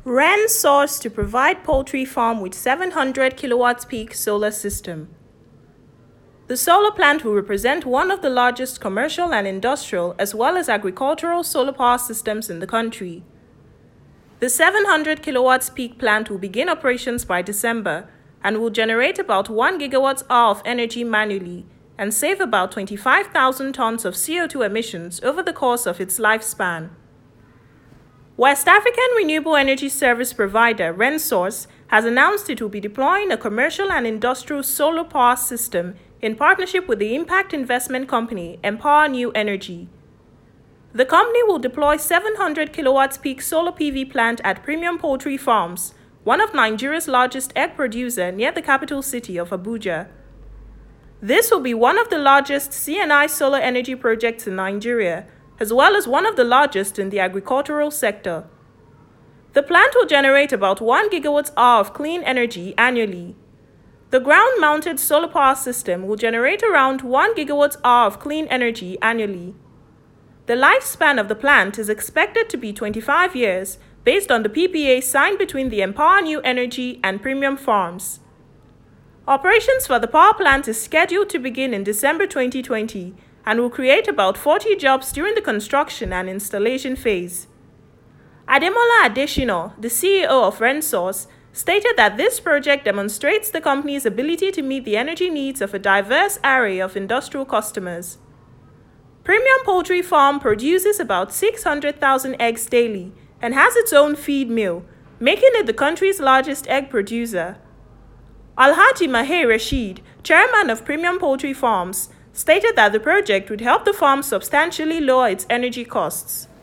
REN source to provide poultry farm with 700 kilowatts peak solar system. The solar plant will represent one of the largest commercial and industrial as well as agricultural solar power systems in the country. The 700 kilowatts peak plant will begin operations by December and will generate about 1 gigawatt-hour of energy manually and save about 25,000 tons of CO2 emissions over the course of its lifespan. West African renewable energy service provider RenSource has announced it will be deploying a commercial and industrial solar power system in partnership with the impact investment company Empower New Energy. The company will deploy 700 kilowatts peak solar PV plant at Premium Poultry Farms, one of Nigeria's largest egg producer near the capital city of Abuja. This will be one of the largest C&I solar energy projects in Nigeria, as well as one of the largest in the agricultural sector. The plant will generate about 1 gigawatt-hour of clean energy annually. The ground-mounted solar power system will generate around 1 gigawatt-hour of clean energy annually. The lifespan of the plant is expected to be 25 years based on the PPA signed between the Empower New Energy and Premium Farms. Operations for the power plant is scheduled to begin in December 2020 and will create about 40 jobs during the construction and installation phase. Ademola Adesina, the CEO of RenSource, stated that this project demonstrates the company's ability to meet the energy needs of a diverse array of industrial customers. Premium Poultry Farm produces about 600,000 eggs daily and has its own feed mill, making it the country's largest egg producer. Alhaji Maher Rashid, chairman of Premium Poultry Farms, stated that the project would help the farm substantially lower its energy costs.